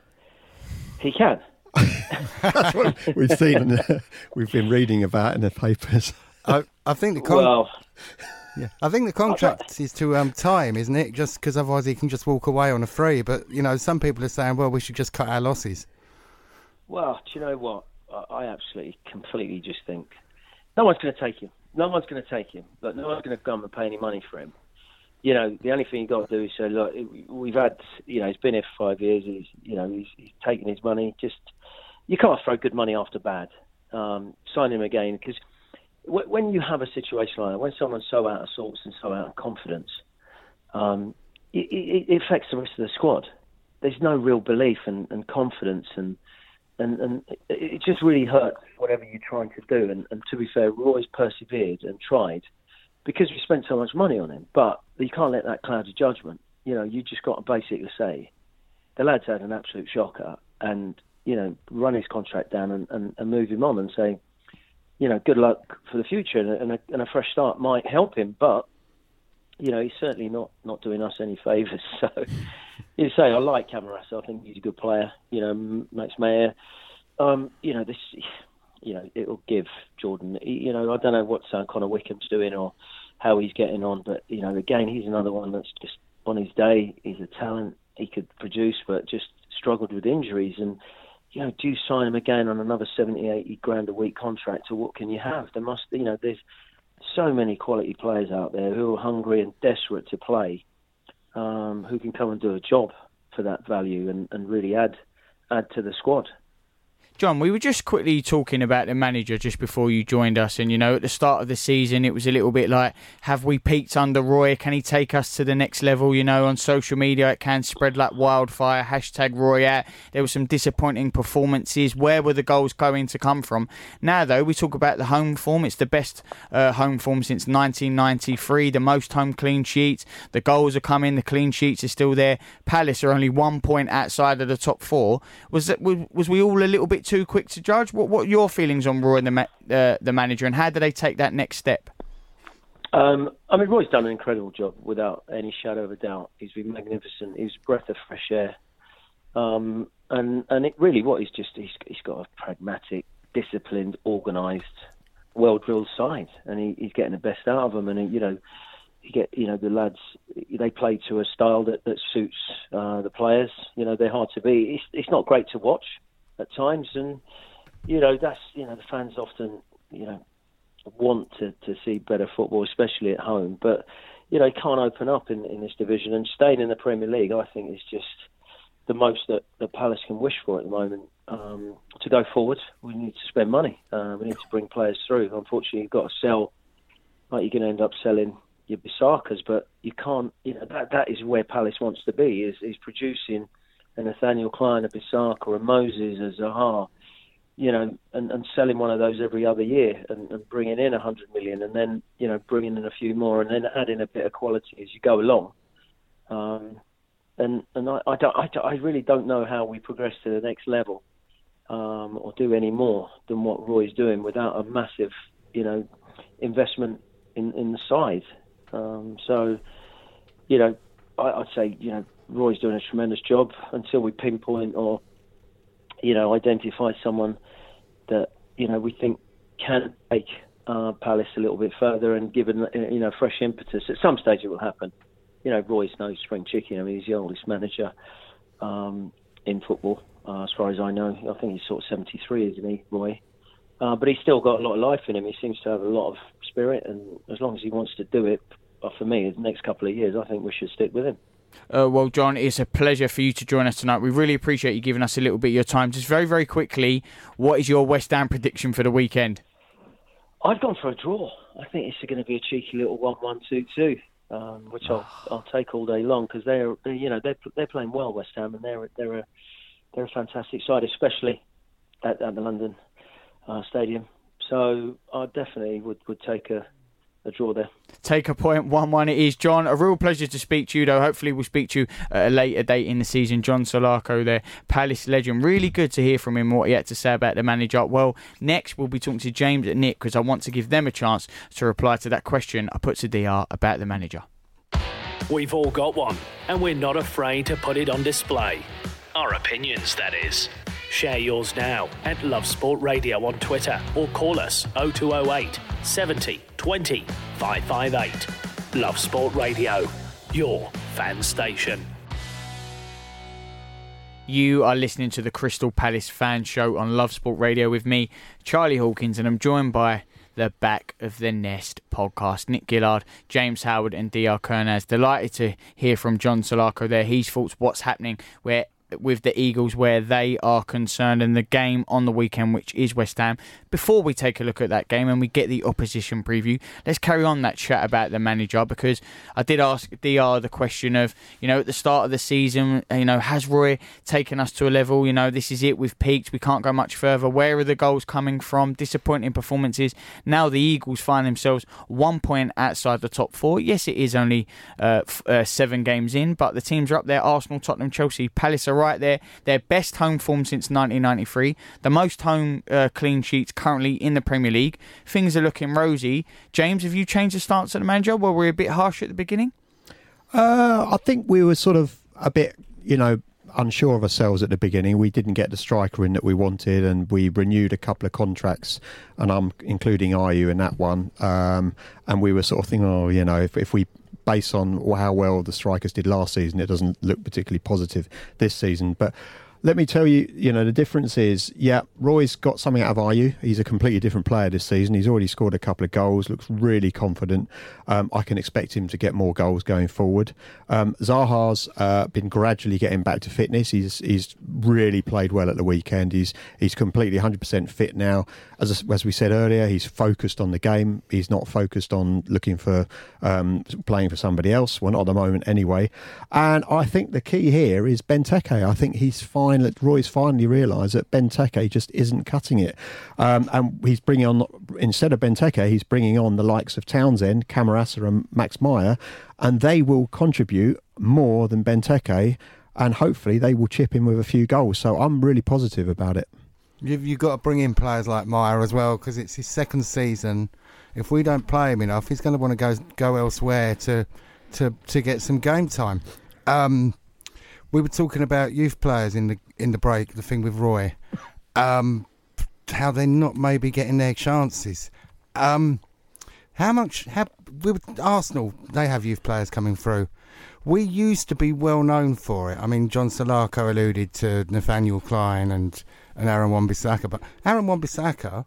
He can. That's what we've seen. In the, we've been reading about in the papers. I, I think the con- well, yeah, I think the contract is to um, time, isn't it? Just because otherwise he can just walk away on a free. But you know, some people are saying, well, we should just cut our losses. Well, do you know what? I absolutely, completely just think no one's going to take him. No one's going to take him. But no one's going to come and pay any money for him. You know, the only thing you've got to do is say, look, we've had, you know, he's been here for five years. He's, you know, he's, he's taken his money. Just, you can't throw good money after bad. Um, sign him again, because w- when you have a situation like that, when someone's so out of sorts and so out of confidence, um, it, it, it affects the rest of the squad. There's no real belief and, and confidence, and and and it just really hurts whatever you're trying to do. And, and to be fair, Roy's persevered and tried, because we spent so much money on him. But you can't let that cloud your judgment. You know, you just got to basically say, the lad's had an absolute shocker, and, you know, run his contract down and, and, and move him on and say, you know, good luck for the future, and a, and, a, and a fresh start might help him. But, you know, he's certainly not, not doing us any favours. So, you say, I like Camarasa. I think he's a good player. You know, Max Meyer. Um, you know, this... You know, it'll give Jordan, you know, I don't know what uh, Connor Wickham's doing or how he's getting on, but, you know, again, he's another one that's just on his day. He's a talent. He could produce, but just struggled with injuries. And, you know, do you sign him again on another seventy, eighty grand a week contract, or what can you have? There must, you know, there's so many quality players out there who are hungry and desperate to play, um, who can come and do a job for that value and, and really add add to the squad. John, we were just quickly talking about the manager just before you joined us, and, you know, at the start of the season it was a little bit like, have we peaked under Roy? Can he take us to the next level? You know, on social media it can spread like wildfire, hashtag Roy out. There were some disappointing performances. Where were the goals going to come from? Now, though, we talk about the home form. It's the best uh, home form since nineteen ninety-three, the most home clean sheets. The goals are coming, the clean sheets are still there. Palace are only one point outside of the top four. Was that, was we all a little bit too quick to judge? What what are your feelings on Roy and the ma- uh, the manager, and how do they take that next step? Um, I mean, Roy's done an incredible job without any shadow of a doubt. He's been magnificent. He's a breath of fresh air, um, and and it really what he's just he's he's got a pragmatic, disciplined, organised, well drilled side, and he, he's getting the best out of them. And he, you know, you get you know the lads, they play to a style that that suits uh, the players. You know, they're hard to beat. It's it's not great to watch at times, and you know that's you know the fans often you know want to, to see better football, especially at home. But you know, you can't open up in, in this division, and staying in the Premier League, I think, is just the most that, that Palace can wish for at the moment. Um, to go forward, we need to spend money. Uh, we need to bring players through. Unfortunately, you've got to sell. Like you're going to end up selling your Bissakas, but you can't. You know that that is where Palace wants to be. Is is producing a Nathaniel Klein, a Bissaka, or a Moses, a Zaha, you know, and, and selling one of those every other year, and, and bringing in a hundred million, and then you know bringing in a few more, and then adding a bit of quality as you go along. Um, and and I I, don't, I, I really don't know how we progress to the next level, um, or do any more than what Roy's doing without a massive, you know, investment in in the side. Um, so, you know, I, I'd say you know. Roy's doing a tremendous job until we pinpoint or, you know, identify someone that, you know, we think can take uh, Palace a little bit further and give it, you know, fresh impetus. At some stage it will happen. You know, Roy's no spring chicken. I mean, he's the oldest manager um, in football, uh, as far as I know. I think he's sort of seventy-three, isn't he, Roy? Uh, but he's still got a lot of life in him. He seems to have a lot of spirit, and as long as he wants to do it, uh, for me, the next couple of years, I think we should stick with him. Uh, well, John, it's a pleasure for you to join us tonight. We really appreciate you giving us a little bit of your time. Just very, very quickly, what is your West Ham prediction for the weekend? I've gone for a draw. I think it's going to be a cheeky little one-one, two-two, um, which I'll I'll take all day long because they're, they're you know they're they're playing well, West Ham, and they're they're a they're a fantastic side, especially at, at the London uh, Stadium. So I definitely would, would take a. a draw there. Take a point, one one it is. John, a real pleasure to speak to you, though. Hopefully we'll speak to you at a later date in the season. John Solarco there, Palace legend. Really good to hear from him, what he had to say about the manager. Well, next we'll be talking to James and Nick, because I want to give them a chance to reply to that question I put to D R about the manager. We've all got one, and we're not afraid to put it on display. Our opinions, that is. Share yours now at Love Sport Radio on Twitter, or call us oh two oh eight, seventy, twenty, five five eight. Love Sport Radio, your fan station. You are listening to the Crystal Palace Fan Show on Love Sport Radio with me, Charlie Hawkins, and I'm joined by the Back of the Nest podcast. Nick Gillard, James Howard and D R Kernaz. Delighted to hear from John Solarco there. His thoughts, what's happening where with the Eagles where they are concerned, and the game on the weekend, which is West Ham. Before we take a look at that game and we get the opposition preview, let's carry on that chat about the manager, because I did ask D R the question of, you know, at the start of the season, you know, has Roy taken us to a level, you know, this is it, we've peaked, we can't go much further, where are the goals coming from, disappointing performances. Now the Eagles find themselves one point outside the top four. Yes, it is only uh, f- uh, seven games in, but the teams are up there, Arsenal, Tottenham, Chelsea, Palace are right there. Their best home form since nineteen ninety-three. The most home uh, clean sheets currently in the Premier League. Things are looking rosy. James, have you changed the stance at the manager? Were we a bit harsh at the beginning? Uh, I think we were sort of a bit, you know, unsure of ourselves at the beginning. We didn't get the striker in that we wanted, and we renewed a couple of contracts, and I'm including Ayew in that one. Um, and we were sort of thinking, oh, you know, if, if we based on how well the strikers did last season, it doesn't look particularly positive this season. But let me tell you, you know, the difference is, yeah, Roy's got something out of Ayew. He's a completely different player this season. He's already scored a couple of goals, looks really confident. Um, I can expect him to get more goals going forward. Um, Zaha's uh, been gradually getting back to fitness. He's he's really played well at the weekend. He's he's completely one hundred percent fit now. As as we said earlier, he's focused on the game. He's not focused on looking for um, playing for somebody else. Well, not at the moment anyway. And I think the key here is Benteke. I think he's fine. That Roy's finally realised that Benteke just isn't cutting it, um, and he's bringing on, instead of Benteke, he's bringing on the likes of Townsend, Camarasa and Max Meyer, and they will contribute more than Benteke, and hopefully they will chip in with a few goals. So I'm really positive about it. You've, you've got to bring in players like Meyer as well, because it's his second season. If we don't play him enough, he's going to want to go go elsewhere to to to get some game time. Um, We were talking about youth players in the in the break, the thing with Roy, um, how they're not maybe getting their chances. Um, how much? How, we were, Arsenal, they have youth players coming through. We used to be well known for it. I mean, John Solarco alluded to Nathaniel Klein and, and Aaron Wan-Bissaka, but Aaron Wan-Bissaka,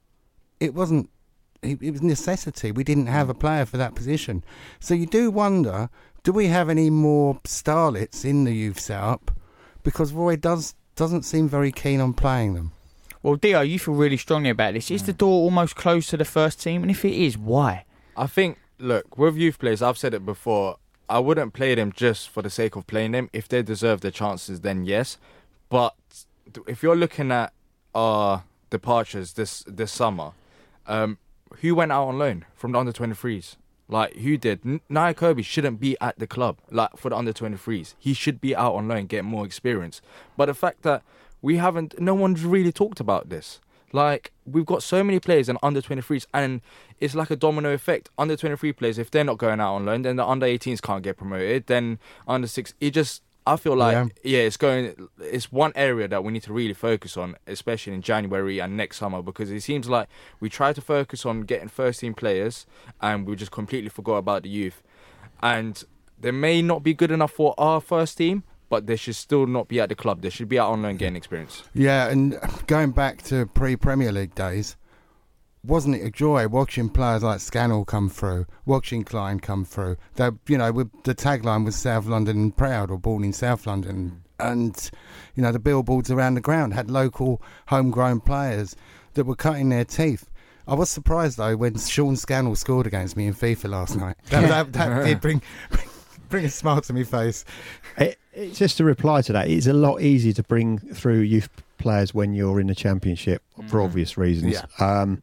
it wasn't. It, it was necessity. We didn't have a player for that position, so you do wonder. Do we have any more starlets in the youth setup? Because Roy does, doesn't seem very keen on playing them. Well, Dio, you feel really strongly about this. Is the door almost closed to the first team? And if it is, why? I think, look, with youth players, I've said it before, I wouldn't play them just for the sake of playing them. If they deserve their chances, then yes. But if you're looking at our departures this, this summer, um, who went out on loan from the under twenty-threes? Like, who did? N- Nia Kirby shouldn't be at the club, like, for the under twenty-threes. He should be out on loan, get more experience. But the fact that we haven't, no one's really talked about this. Like, we've got so many players in under twenty-threes, and it's like a domino effect. Under twenty-three players, if they're not going out on loan, then the under eighteens can't get promoted. Then under six, it just, I feel like, yeah. yeah, it's going, it's one area that we need to really focus on, especially in January and next summer, because it seems like we try to focus on getting first team players and we just completely forgot about the youth. And they may not be good enough for our first team, but they should still not be at the club. They should be out on loan getting experience. Yeah, and going back to pre-Premier League days, wasn't it a joy watching players like Scannell come through, watching Klein come through? They, you know, with the tagline was South London proud, or born in South London, and you know the billboards around the ground had local homegrown players that were cutting their teeth. I was surprised though when Sean Scannell scored against me in FIFA last night. That, that, that did bring bring a smile to my face. It, it's just to reply to that. It's a lot easier to bring through youth players when you're in the Championship mm. for obvious reasons. Yeah. Um,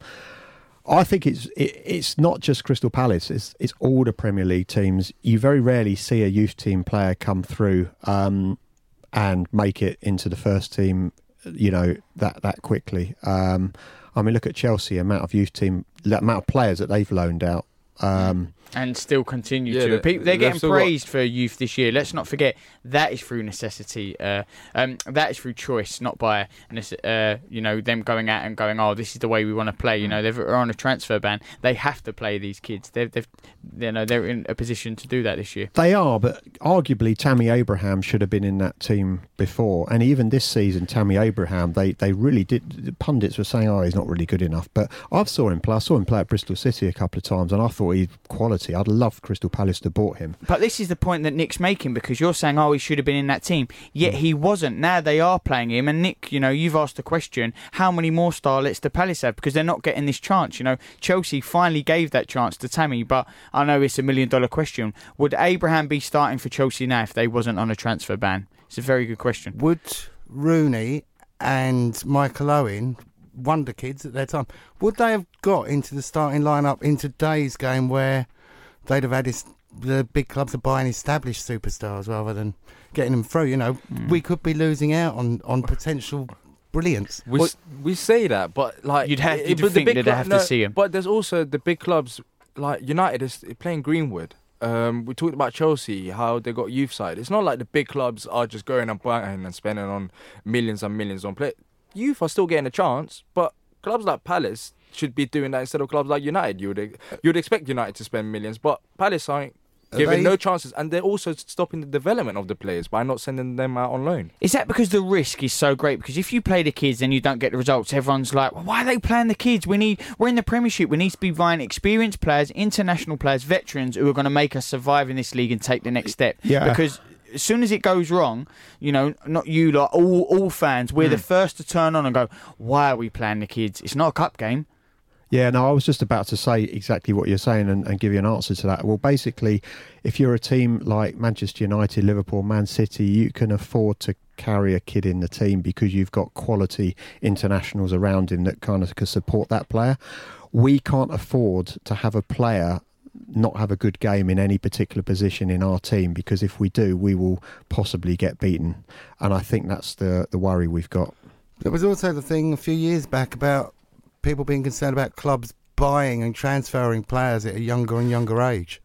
I think it's it, it's not just Crystal Palace. It's it's all the Premier League teams. You very rarely see a youth team player come through um, and make it into the first team. You know that that quickly. Um, I mean, look at Chelsea. Amount of youth team, the amount of players that they've loaned out. Um, and still continue yeah, to. People, they're getting praised got... for youth this year. Let's not forget that is through necessity. Uh, um, that is through choice, not by uh, you know them going out and going, oh, this is the way we want to play. You know, they're on a transfer ban. They have to play these kids. They've, they've, you know, they're in a position to do that this year. They are, but arguably Tammy Abraham should have been in that team before. And even this season, Tammy Abraham, they, they really did. The pundits were saying, oh, he's not really good enough. But I saw him play. I saw him play at Bristol City a couple of times, and I thought he quality. I'd love Crystal Palace to bought him. But this is the point that Nick's making, because you're saying, oh, he should have been in that team. Yet he wasn't. Now they are playing him. And Nick, you know, you've asked the question, how many more starlets do Palace have? Because they're not getting this chance. You know, Chelsea finally gave that chance to Tammy, but I know it's a million dollar question. Would Abraham be starting for Chelsea now if they wasn't on a transfer ban? It's a very good question. Would Rooney and Michael Owen, wonder kids at their time, would they have got into the starting lineup in today's game where they'd have had this, the big clubs are buying established superstars rather than getting them through? You know, mm. we could be losing out on, on potential brilliance. We well, we say that, but like you'd have, you'd but think the big they'd club, have no, to see him. But there's also the big clubs like United is playing Greenwood. Um, we talked about Chelsea, how they got youth side. It's not like the big clubs are just going and buying and spending on millions and millions on play. Youth are still getting a chance, but clubs like Palace should be doing that instead of clubs like United. You would you would expect United to spend millions, but Palace aren't giving no chances, and they're also stopping the development of the players by not sending them out on loan. Is that because the risk is so great? Because if you play the kids and you don't get the results, everyone's like, well, why are they playing the kids? We need, we're in the Premiership. We need to be buying experienced players, international players, veterans who are going to make us survive in this league and take the next step. Yeah. Because as soon as it goes wrong, you know, not you, like all all fans, we're mm. the first to turn on and go, why are we playing the kids? It's not a cup game. Yeah, no, I was just about to say exactly what you're saying and, and give you an answer to that. Well, basically, if you're a team like Manchester United, Liverpool, Man City, you can afford to carry a kid in the team because you've got quality internationals around him that kind of can support that player. We can't afford to have a player not have a good game in any particular position in our team, because if we do, we will possibly get beaten. And I think that's the, the worry we've got. There was also the thing a few years back about people being concerned about clubs buying and transferring players at a younger and younger age.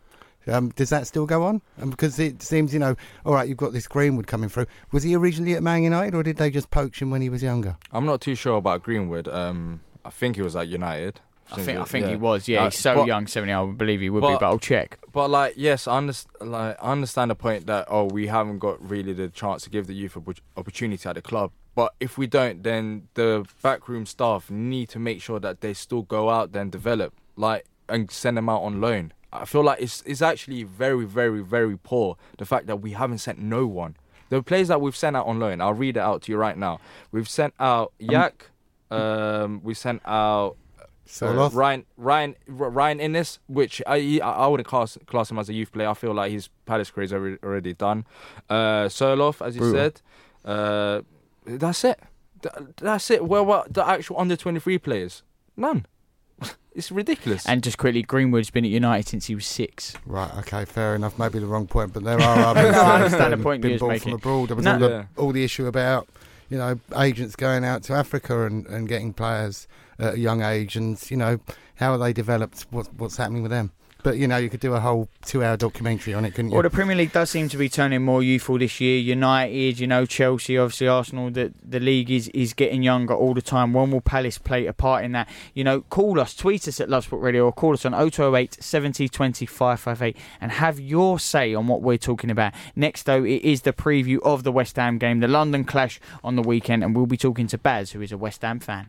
Um, does that still go on? Um, because it seems, you know, all right, you've got this Greenwood coming through. Was he originally at Man United, or did they just poach him when he was younger? I'm not too sure about Greenwood. Um, I think he was at United. I think I think yeah. he was, yeah. Uh, He's so but, young, seventy. I would believe he would but, be, but I'll check. But like, yes, I understand. Like, I understand the point that oh, we haven't got really the chance to give the youth opportunity at the club. But if we don't, then the backroom staff need to make sure that they still go out there and develop, like, and send them out on loan. I feel like it's it's actually very, very, very poor, the fact that we haven't sent no one. The players that we've sent out on loan, I'll read it out to you right now. We've sent out Yak, um, we sent out uh, Ryan Ryan Ryan Innes, which I I wouldn't class class him as a youth player. I feel like his Palace career is already, already done. Uh, Soloff, as you Brutal. said. Uh, That's it. That's it. Well, what the actual under twenty-three players? None. It's ridiculous. And just quickly, Greenwood's been at United since he was six. Right. Okay. Fair enough. Maybe the wrong point, but there are others. No, I understand the point been you're brought making. From abroad. There was no. all, the, yeah. all the issue about, you know, agents going out to Africa and, and getting players at a young age, and you know, how are they developed? What, what's happening with them? But, you know, you could do a whole two-hour documentary on it, couldn't you? Well, the Premier League does seem to be turning more youthful this year. United, you know, Chelsea, obviously Arsenal, the, the league is, is getting younger all the time. When will Palace play a part in that? You know, call us, tweet us at Love Sport Radio, or call us on oh two oh eight, seventy, twenty, five five eight and have your say on what we're talking about. Next, though, it is the preview of the West Ham game, the London clash on the weekend, and we'll be talking to Baz, who is a West Ham fan.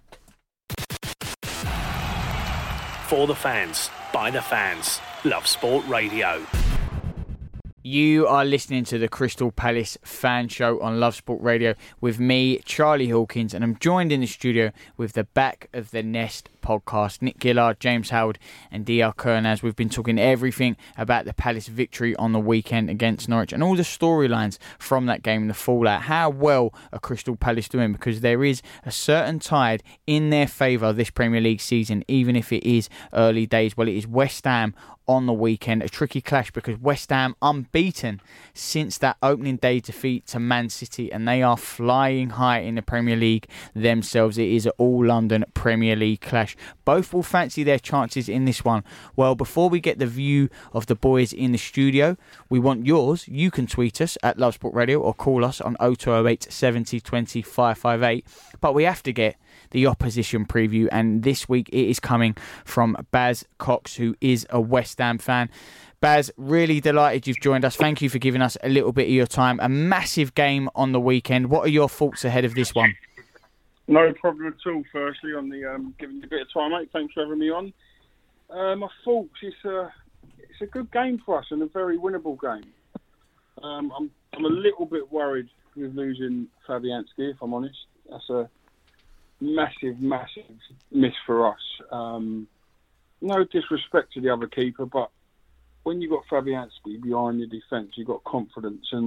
For the fans, by the fans. Love Sport Radio. You are listening to the Crystal Palace Fan Show on Love Sport Radio with me, Charlie Hawkins, and I'm joined in the studio with the Back of the Nest podcast. Nick Gillard, James Howard and D R Kernaz. We've been talking everything about the Palace victory on the weekend against Norwich and all the storylines from that game and the fallout. How well are Crystal Palace doing? Because there is a certain tide in their favour this Premier League season, even if it is early days. Well, it is West Ham on the weekend. A tricky clash because West Ham unbeaten since that opening day defeat to Man City, and they are flying high in the Premier League themselves. It is an all-London Premier League clash. Both will fancy their chances in this one. Well, before we get the view of the boys in the studio, we want yours. You can tweet us at Love Sport Radio or call us on oh two oh eight, seventy, twenty, five five eight. But we have to get the opposition preview, and this week it is coming from Baz Cox, who is a West Ham fan. Baz, really delighted you've joined us. Thank you for giving us a little bit of your time. A massive game on the weekend. What are your thoughts ahead of this one? No problem at all. Firstly, on the um, giving you a bit of time, mate. Thanks for having me on. Uh, my thoughts. It's a it's a good game for us and a very winnable game. Um, I'm I'm a little bit worried with losing Fabianski, if I'm honest. That's a massive, massive miss for us. Um, no disrespect to the other keeper, but when you've got Fabianski behind your defence, you've got confidence. And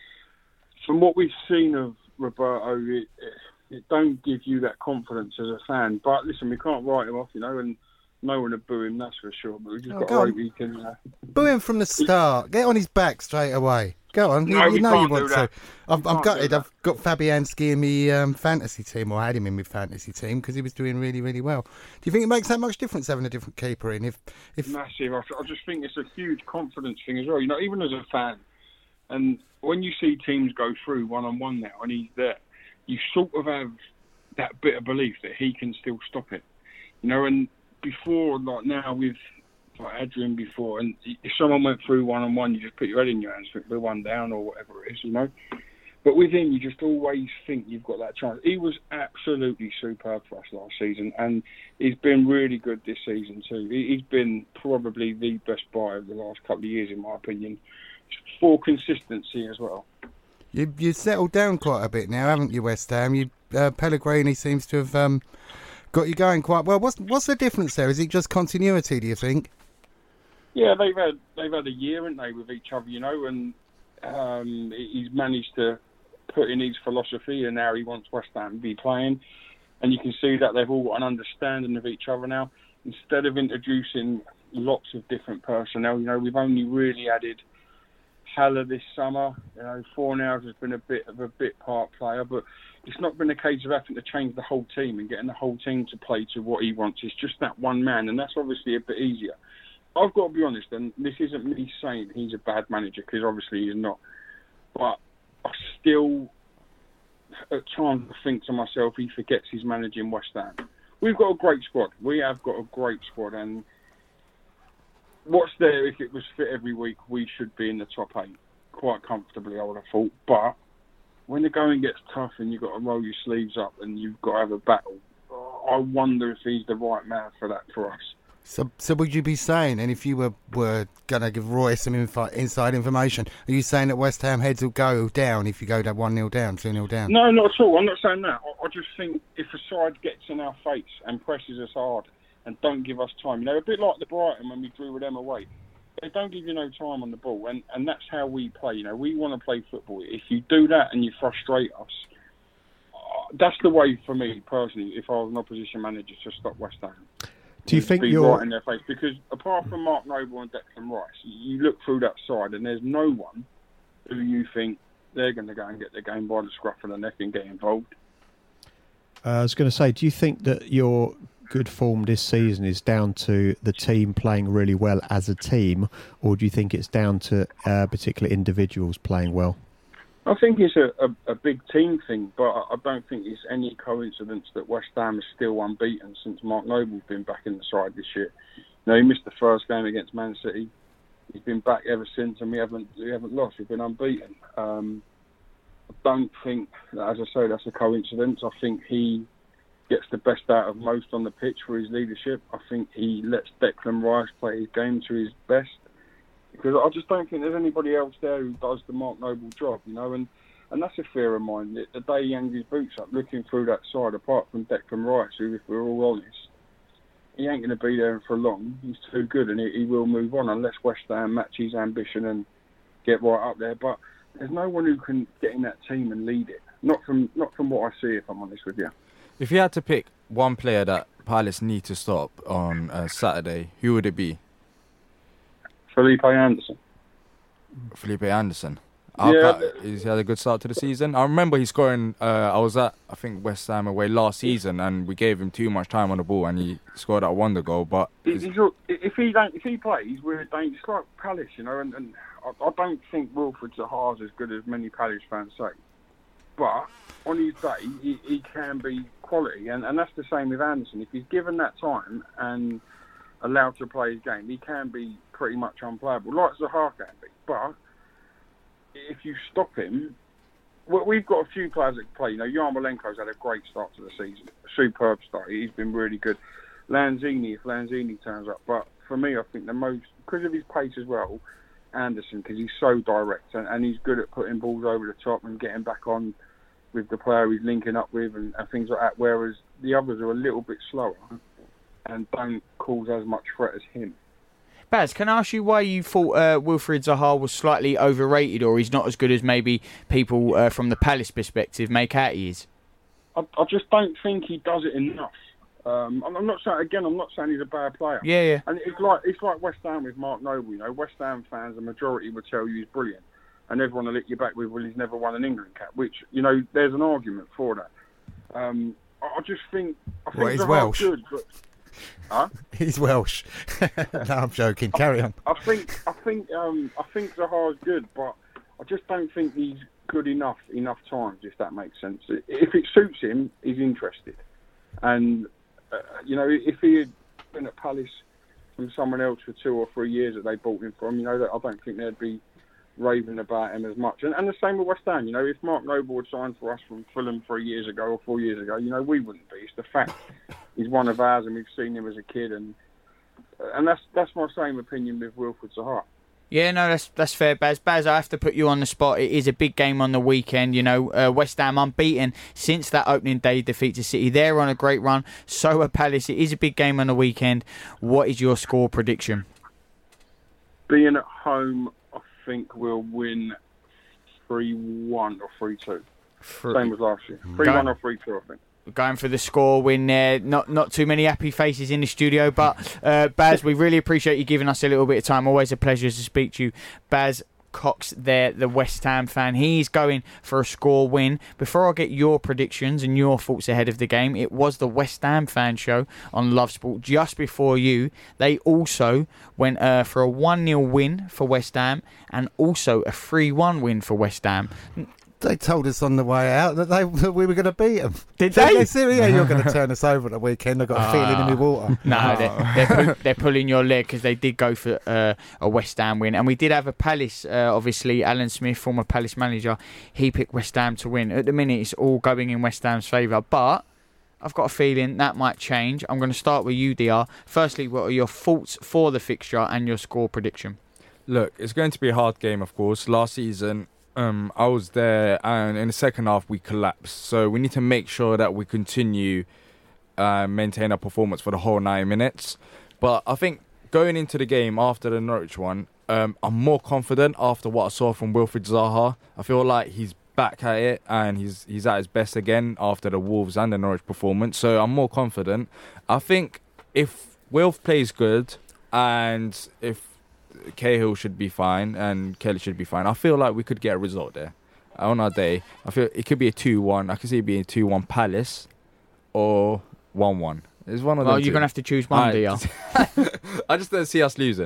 from what we've seen of Roberto, it, it, it don't give you that confidence as a fan. But listen, we can't write him off, you know, and no one to boo him, that's for sure. But we just Oh, got to go on. hope he can. Uh, Boo him from the start. Get on his back straight away. Go on. You, No, you we know can't you do want to. that. I'm, We I'm can't gutted. do I've got Fabianski in my um, fantasy team, or had him in my fantasy team, because he was doing really, really well. Do you think it makes that much difference having a different keeper in? If, if massive. I, I just think it's a huge confidence thing as well. You know, even as a fan, and when you see teams go through one on one now, and he's there, you sort of have that bit of belief that he can still stop it. You know, and before, like now with like Adrian before, and if someone went through one on one, you just put your head in your hands, think we're one down or whatever it is, you know. But with him, you just always think you've got that chance. He was absolutely superb for us last season, and he's been really good this season too. He- He's been probably the best buy of the last couple of years, in my opinion, for consistency as well. you you settled down quite a bit now, haven't you, West Ham? You uh, Pellegrini seems to have um, got you going quite well. What's what's the difference there? Is it just continuity, do you think? Yeah, they've had they've had a year, haven't they, with each other, you know, and um, he's managed to put in his philosophy, and now he wants West Ham to be playing, and you can see that they've all got an understanding of each other now. Instead of introducing lots of different personnel, you know, we've only really added Haller this summer. You know, Fornals has been a bit of a bit part player, but it's not been a case of having to change the whole team and getting the whole team to play to what he wants. It's just that one man, and that's obviously a bit easier. I've got to be honest, and this isn't me saying he's a bad manager, because obviously he's not. But I still, at times, think to myself, he forgets he's managing West Ham. We've got a great squad. We have got a great squad, and what's there, if it was fit every week, we should be in the top eight quite comfortably, I would have thought. But when the going gets tough and you've got to roll your sleeves up and you've got to have a battle, I wonder if he's the right man for that for us. So, so would you be saying, and if you were, were going to give Roy some infi- inside information, are you saying that West Ham heads will go down if you go to one nil down, two nil down? No, not at all. I'm not saying that. I, I just think if a side gets in our face and presses us hard and don't give us time, you know, a bit like the Brighton when we drew with them away, they don't give you no time on the ball, and, and that's how we play. You know, we want to play football. If you do that and you frustrate us, uh, that's the way for me personally, if I was an opposition manager, to stop West Ham. Do you think be you're... right in their face? Because apart from Mark Noble and Declan Rice, you look through that side and there's no one who you think they're going to go and get the game by the scruff of the neck and get involved. Uh, I was going to say, do you think that your good form this season is down to the team playing really well as a team, or do you think it's down to uh, particular individuals playing well? I think it's a, a, a big team thing, but I don't think it's any coincidence that West Ham is still unbeaten since Mark Noble's been back in the side this year. You know, he missed the first game against Man City. He's been back ever since, and we haven't we haven't lost. We've been unbeaten. Um, I don't think, as I say, that's a coincidence. I think he gets the best out of most on the pitch for his leadership. I think he lets Declan Rice play his game to his best. Because I just don't think there's anybody else there who does the Mark Noble job, you know, and, and that's a fear of mine. The day he hangs his boots up, looking through that side, apart from Declan Rice, who, if we're all honest, he ain't going to be there for long. He's too good, and he, he will move on unless West Ham match his ambition and get right up there. But there's no one who can get in that team and lead it. Not from not from what I see, if I'm honest with you. If you had to pick one player that Palace need to stop on uh, Saturday, who would it be? Felipe Anderson. Felipe Anderson. How Yeah. ca- He's had a good start to the season. I remember he's scoring. Uh, I was at, I think, West Ham away last season, and we gave him too much time on the ball, and he scored that wonder goal. But He's, he's, if he don't, if he plays, we're dangerous. It's like Palace, you know, and, and I, I don't think Wilfred Zaha's as good as many Palace fans say. But on his day, he, he can be quality, and, and that's the same with Anderson. If he's given that time and allowed to play his game, he can be pretty much unplayable, like Zaha can be. But if you stop him, well, we've got a few players that can play. You know, Yarmolenko's had a great start to the season, a superb start. He's been really good. Lanzini, if Lanzini turns up, but for me, I think the most, because of his pace as well, Anderson, because he's so direct and, and he's good at putting balls over the top and getting back on with the player he's linking up with and, and things like that, whereas the others are a little bit slower and don't cause as much threat as him. Baz, can I ask you why you thought uh, Wilfried Zaha was slightly overrated, or he's not as good as maybe people uh, from the Palace perspective make out he is? I, I just don't think he does it enough. Um, I'm not saying again. I'm not saying he's a bad player. Yeah, yeah. And it's like it's like West Ham with Mark Noble. You know, West Ham fans, the majority would tell you he's brilliant, and everyone will lick you back with, well, he's never won an England cap. Which, you know, there's an argument for that. Um, I, I just think I think Well, he's Zaha's Welsh. good, but huh? He's Welsh. No, I'm joking. Carry on. I think I think um, I think Zaha's good, but I just don't think he's good enough enough times. If that makes sense. If it suits him, he's interested, and uh, you know, if he had been at Palace from someone else for two or three years that they bought him from, you know, that I don't think they'd be raving about him as much. And, and the same with West Ham. You know, if Mark Noble had signed for us from Fulham three years ago or four years ago, you know, we wouldn't be. It's the fact he's one of ours, and we've seen him as a kid, and and that's that's my same opinion with Wilfried Zaha. Yeah, no, that's that's fair, Baz. Baz, I have to put you on the spot. It is a big game on the weekend. You know, uh, West Ham unbeaten since that opening day defeat to City. They're on a great run. So are Palace. It is a big game on the weekend. What is your score prediction? Being at home, I think we'll win three one or three two. Same as last year. three one or three two, I think. Going for the score win there. Not not too many happy faces in the studio, but uh, Baz, we really appreciate you giving us a little bit of time. Always a pleasure to speak to you. Baz Cox there, the West Ham fan. He's going for a score win. Before I get your predictions and your thoughts ahead of the game, it was the West Ham fan show on Love Sport just before you. They also went uh, for a one nil win for West Ham and also a three one win for West Ham. They told us on the way out that they that we were going to beat them. Did they? They said, yeah, you're going to turn us over at the weekend. I've got a feeling in my water. No, they're, they're, pull, they're pulling your leg because they did go for uh, a West Ham win. And we did have a Palace, uh, obviously, Alan Smith, former Palace manager, he picked West Ham to win. At the minute, it's all going in West Ham's favour. But I've got a feeling that might change. I'm going to start with you, D R. Firstly, what are your thoughts for the fixture and your score prediction? Look, it's going to be a hard game, of course. Last season, Um, I was there, and in the second half we collapsed. So we need to make sure that we continue uh, maintain our performance for the whole nine minutes. But I think going into the game after the Norwich one, um, I'm more confident after what I saw from Wilfried Zaha. I feel like he's back at it, and he's he's at his best again after the Wolves and the Norwich performance. So I'm more confident. I think if Wilf plays good, and if Cahill should be fine and Kelly should be fine, I feel like we could get a result there on our day. I feel it could be a two one. I could see it being a two one Palace or one one. It's one of them. Well, you're going to have to choose one, D R. I just don't see us losing.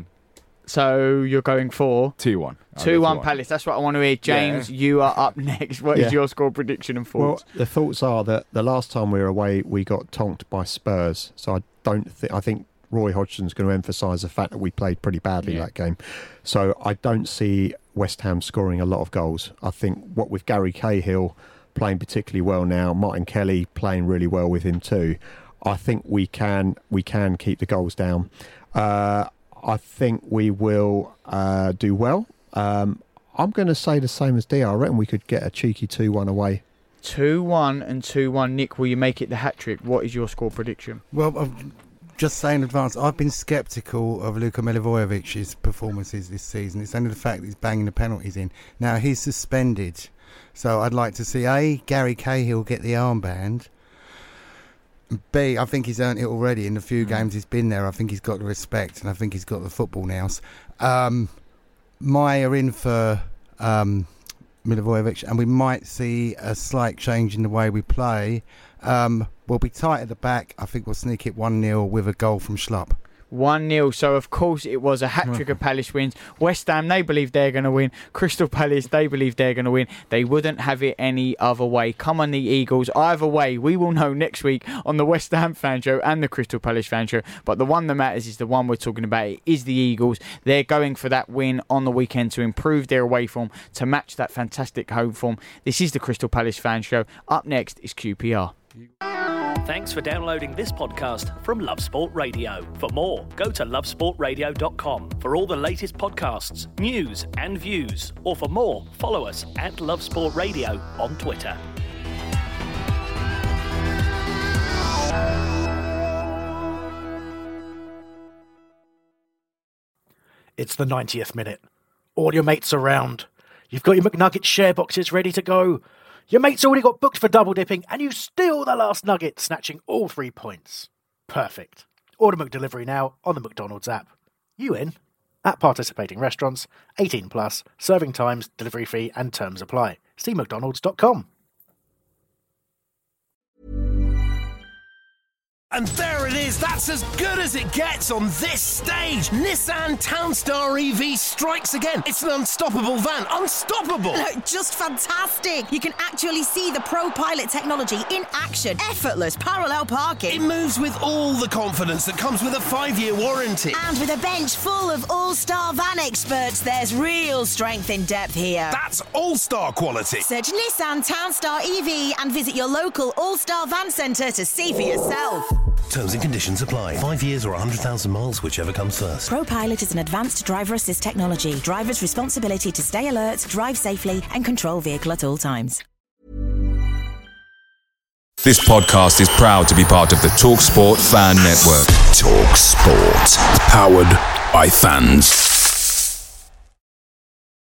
So you're going for two one. two one Palace. That's what I want to hear. James, yeah. You are up next. What yeah. is your score prediction and thoughts? Well, the thoughts are that the last time we were away, we got tonked by Spurs. So I don't think. I think Roy Hodgson's going to emphasise the fact that we played pretty badly yeah. that game. So I don't see West Ham scoring a lot of goals. I think what with Gary Cahill playing particularly well now, Martin Kelly playing really well with him too, I think we can we can keep the goals down. Uh, I think we will uh, do well. Um, I'm going to say the same as D R. I reckon we could get a cheeky two one away. two one and two one. Nick, will you make it the hat-trick? What is your score prediction? Well, I've just say in advance, I've been sceptical of Luka Milivojevic's performances this season. It's only the fact that he's banging the penalties in. Now, he's suspended. So I'd like to see, A, Gary Cahill get the armband. B, I think he's earned it already in the few mm. games he's been there. I think he's got the respect and I think he's got the football nous. Um, Maya in for um, Milivojevic, and we might see a slight change in the way we play. Um, we'll be tight at the back. I think we'll sneak it one nil with a goal from Schlupp. one nil. So, of course, it was a hat-trick of Palace wins. West Ham, they believe they're going to win. Crystal Palace, they believe they're going to win. They wouldn't have it any other way. Come on, the Eagles. Either way, we will know next week on the West Ham fan show and the Crystal Palace fan show. But the one that matters is the one we're talking about. It is the Eagles. They're going for that win on the weekend to improve their away form, to match that fantastic home form. This is the Crystal Palace fan show. Up next is Q P R. Thanks for downloading this podcast from Love Sport Radio. For more, go to love sport radio dot com for all the latest podcasts, news and views. Or for more, follow us at Love Sport Radio on Twitter. It's the ninetieth minute. All your mates around. You've got your McNugget share boxes ready to go. Your mate's already got booked for double dipping, and you steal the last nugget, snatching all three points. Perfect. Order McDelivery now on the McDonald's app. You in? At participating restaurants, eighteen plus, serving times, delivery fee, and terms apply. See mcdonalds dot com. And there it is, that's as good as it gets on this stage. Nissan Townstar E V strikes again. It's an unstoppable van, unstoppable. Look, just fantastic. You can actually see the ProPilot technology in action. Effortless parallel parking. It moves with all the confidence that comes with a five-year warranty. And with a bench full of all-star van experts, there's real strength in depth here. That's all-star quality. Search Nissan Townstar E V and visit your local all-star van centre to see for yourself. Terms and conditions apply. Five years or one hundred thousand miles, whichever comes first. ProPilot is an advanced driver assist technology. Driver's responsibility to stay alert, drive safely, and control vehicle at all times. This podcast is proud to be part of the TalkSport Fan Network. TalkSport. Powered by fans.